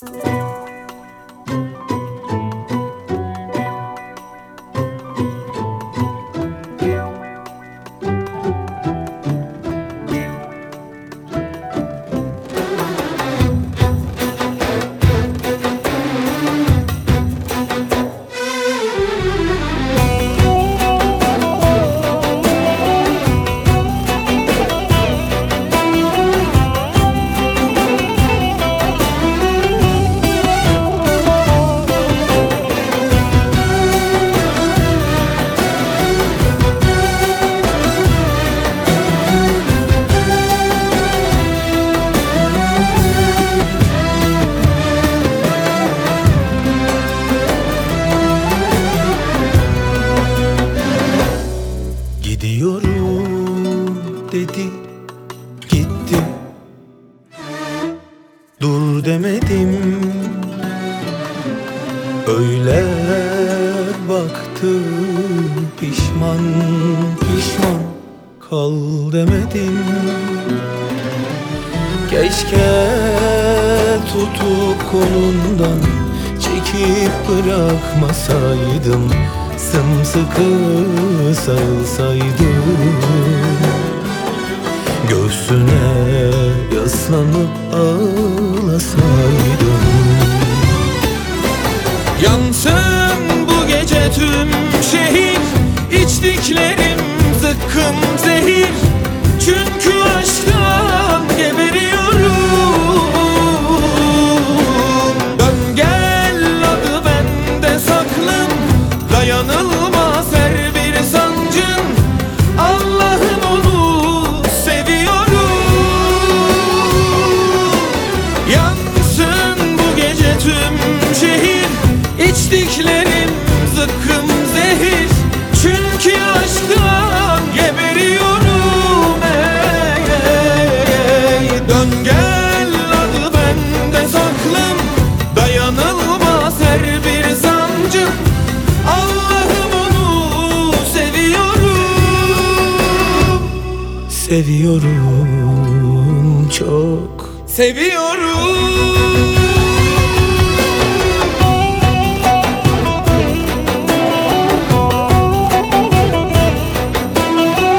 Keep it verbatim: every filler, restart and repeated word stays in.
Gidiyorum dedi, gitti. Dur demedim, öyle baktı. Pişman pişman kal demedim. Keşke tutup kolundan çekip bırakmasaydım, sımsıkı sarılsaydım, göğsüne yaslanıp ağlasaydım. Yansın bu gece tüm şehir, içtiklerim zıkkım zehir. Çünkü aşktan geberiyorum. Dön gel adı bende saklım, dayanılmaz her bir sancın. Allah'ım onu seviyorum. Yansın bu gece tüm şehir, İçtiklerim zıkkım zehir. Çünkü aşktan geberiyorum. Ey, ey, ey. Dön gel adı bende saklım, dayanılmaz her bir sancım. Allah'ım onu seviyorum. Seviyorum, çok Seviyorum.